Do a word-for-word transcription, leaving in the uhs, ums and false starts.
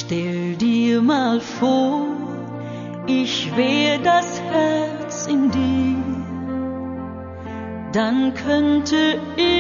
Stell dir mal vor, ich wär das Herz in dir, dann könnte ich